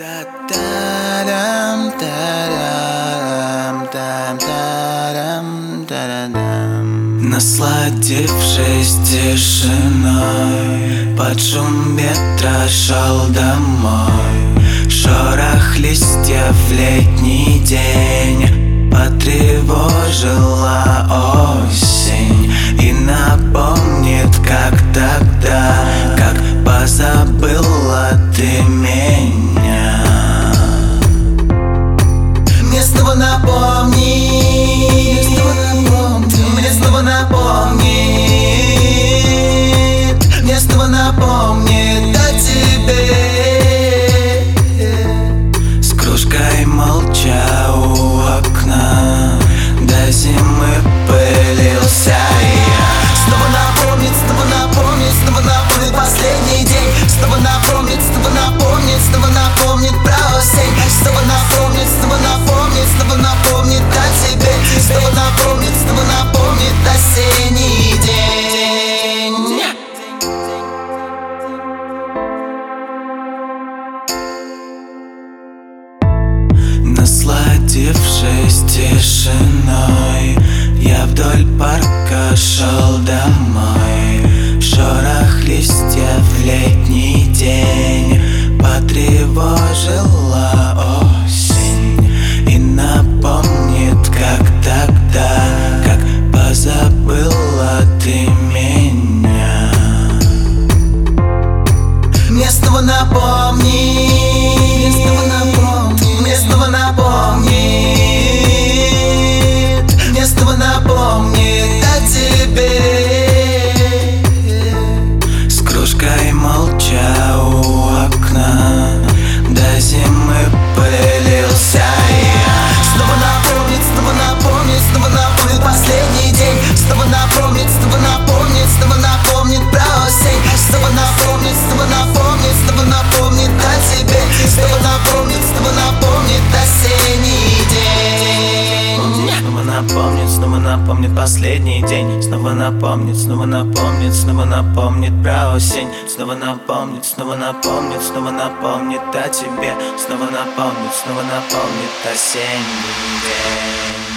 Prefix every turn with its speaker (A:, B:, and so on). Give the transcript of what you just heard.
A: Насладившись тишиной, под шум ветра шел домой. Шорох листьев в летний день потревожила осень и напомнит, как тогда, как позабыла ты меня. Мне снова напомни, мне снова напомнит, мне снова напомнит о тебе. С кружкой молча у окна, до зимы пылился я. Снова напомнит, снова напомнит, снова напомнит последний день. Снова напомнит, снова напомнит, снова напомнит про осень. Снова напомнит, снова напомнит, снова напомнит о тебе. Снова напомнит осенний день. Насладившись тишиной, я вдоль парка шел домой. Шорох листьев в летний день потревожила осень и напомнит, как тогда, как позабыла ты меня. Мне снова напомни, мне снова напомнит, мне снова напомнит о тебе. С кружкой молча у окна, до зимы пылился я. Снова напомнит, снова напомнит, снова напомнит последний день. Снова напомнит, снова напомнит, снова напомнит про осень. Снова напомнит, снова напомнит, снова напомнит о тебе. Снова напомнит осенний день. Снова напомнит последний день. Снова напомнит, снова напомнит, снова напомнит про осень. Снова напомнит, снова напомнит, снова напомнит о тебе. Снова напомнит осенний день.